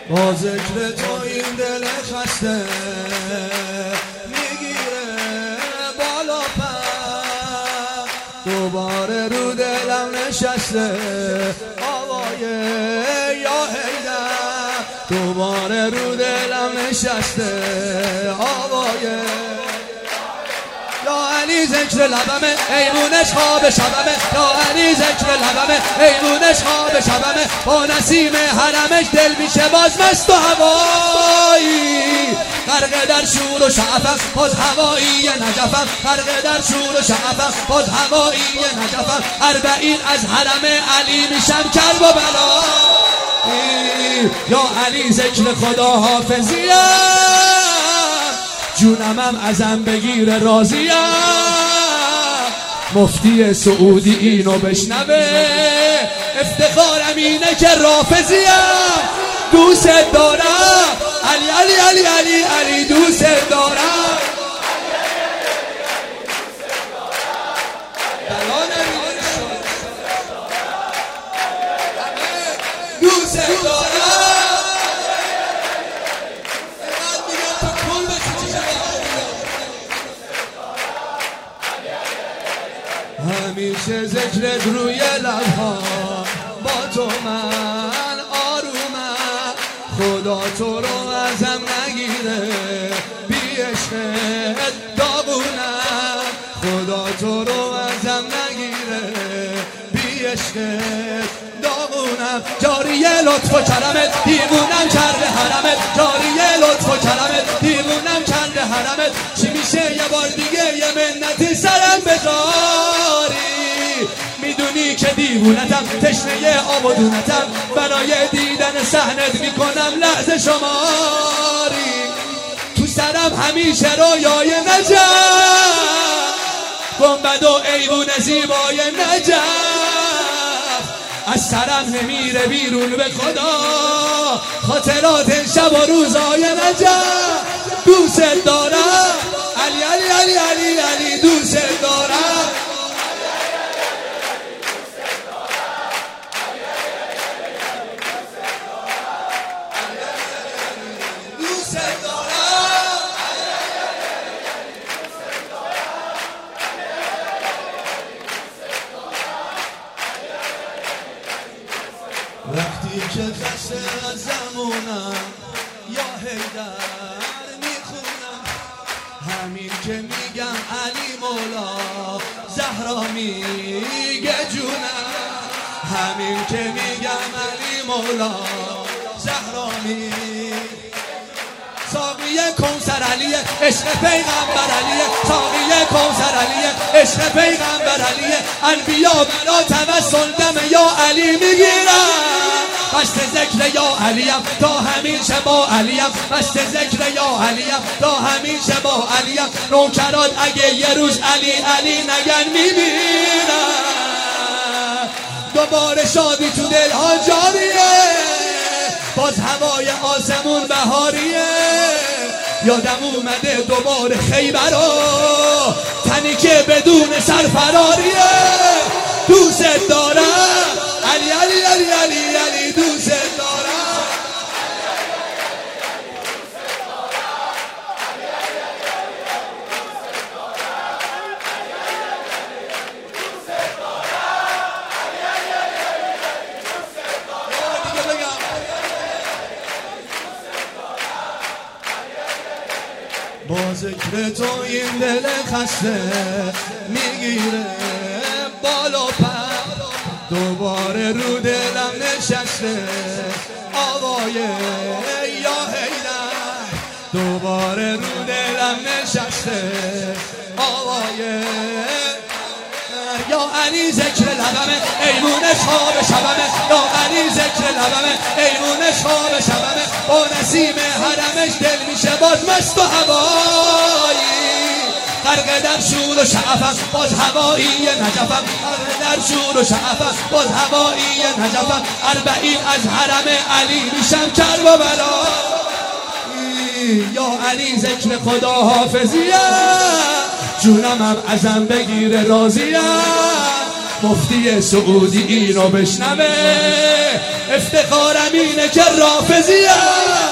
با ذکر تو این دل خسته میگیره بالا پر، دوباره رو دلم نشسته آوای یا حیدر، دوباره رو دلم نشسته آوای یا علی ذکر لبمه ایمونش خواب شبمه، یا علی ذکر لبمه ایمونش خواب شبمه، با نسیم حرمش دل میشه باز مست و هوایی، غرق در شور و شعفم باز هوایی نجفم، غرق در شور و شعفم باز هوایی نجفم، 40 از حرم علی میشم کرب و بلایی، یا علی ذکر خدا حافظیم، جونمم ازم بگیر راضیم، مفتی سعودی اینو بشنوه، افتخارم اینه که رافضیم، دوست دارم علی علی علی علی علی دوست دارم، دوست دارم، همیشه ذکرت روی لبها، با تو من آرومم، خدا تو رو ازم نگیره، بی عشقت داغونم، خدا تو رو ازم نگیره، بی عشقت داغونم، جاری لطف و کرمت دیوونم کرده حرمت، جاری لطف و کرمت دیوونم کرده حرمت، چی میشه یه بار دیگه یه منتی سرم بذاری، میدونی که دیوونتم تشنه آب و دونتم، برای دیدن صحنت میکنم لحظه شماری، تو سرم همیشه رویای نجف، گنبد و ایوون زیبای نجف، از سرم نمیره بیرون به خدا، خاطرات شب و روزای نجف، دوست دارم علی علی علی علی علی دوست دارم، دوست دارم، وقتی که خسته از زمونم یا حیدر میخونم، همین که میگم علی مولا زهرا میگه جونم، همین که میگم علی مولا زهرا میگه، ساقی کوثر علیه عشق پیغمبر علیه، ساقی کوثر علیه عشق پیغمبر علیه، انبیا بلا توسل دم یا علی میگیرم، مست ذکر یا علیم تا همیشه با علیم، مست ذکر یا علیم تا همیشه با علیم، نوکرات اگه یه روز علی علی نگن میبینم، دوباره شادی تو دلها جاریه، باز هوای آسمون بهاریه، یادم اومده دوباره خیبر و تنی که بدون سرفراریه، دوست دارم علی علی علی علی علی دوست دارم، با ذکر تو این دل خسته میگیره بالا پر، دوباره رو دلم نشسته آوای یا حیدر، دوباره رو دلم نشسته آوای یا علی ذکر لبمه ایمونش خواب شبمه، یا علی ذکر لبمه ایمونش خواب شبمه، با نسیم حرمش دل میشه باز مست و هوایی، غرق در شور و شعفم باز هوایی نجفم، غرق در شور و شعفم باز هوایی نجفم، 40 از حرم علی میشم کرب و بلایی، یا علی ذکر خدا حافظیم، جونمم ازم بگیره راضیم، مفتی سعودی اینو بشنوه، افتخارم اینه که رافضیم.